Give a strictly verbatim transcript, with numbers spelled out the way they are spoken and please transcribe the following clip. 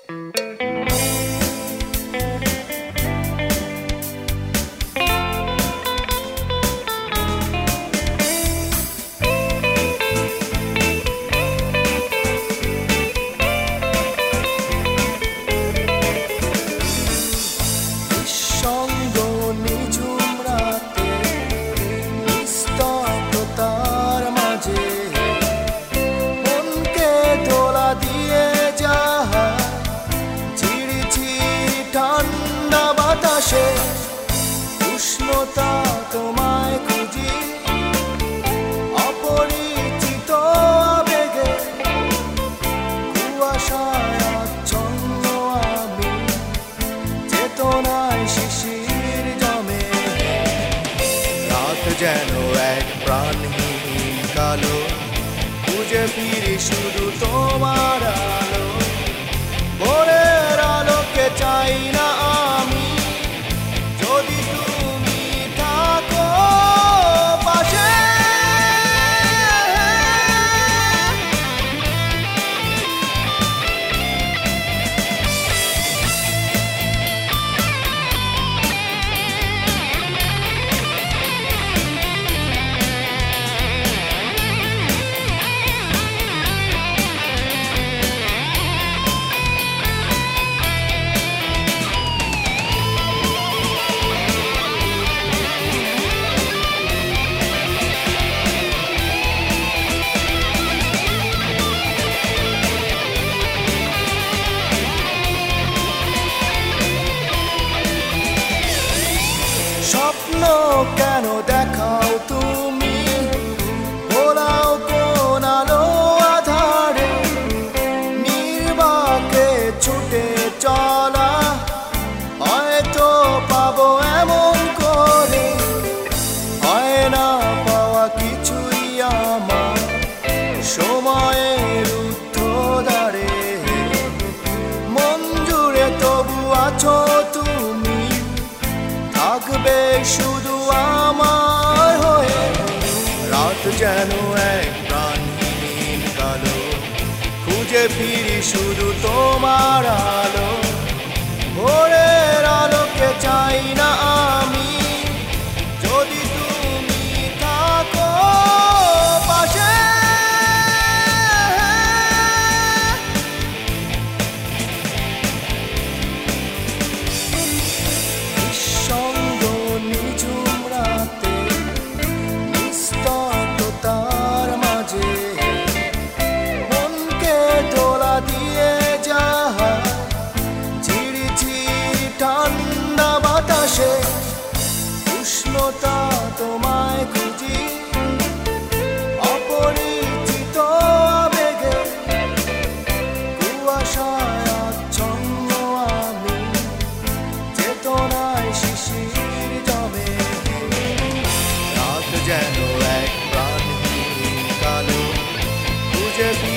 উষ্ণতা তোমায় খুঁজি অপরিচিত আবেগে কুয়াশায় আচ্ছন্ন আমি চেতনায় শিশির জমে রাত যেন এক প্রাণহীন কালো খুঁজে ফিরি শুধু তোমার আলো ভোরের আলোকে চাই না আমি যদি তুমি থাকো পাশে স্বপ্ন কেন দেখাও তুমি ভোলাও কোন আলো আধারে নির্বাকে ছুটে চলা হয়তো পাবো এমন করে হয় না পাওয়া কিছুই আমার সময়ের ঊর্ধ্বধারে মন জুড়ে তবু আছো তুমি থাকবে শুধু আমার হয়ে রাত যেন এক প্রাণহীন কালো খুঁজে ফিরি শুধু তোমার আলো ভোরের আলোকে চাই না আমি যদি তুমি থাকো পাশে ঠান্ডা বাতাসে উষ্ণতা তোমায় খুঁজি অপরিচিত আবেগে কুয়াশায় আচ্ছন্ন আমি চেতনায় শিশির জমে রাত যেন এক প্রাণহীন কালো খুঁজে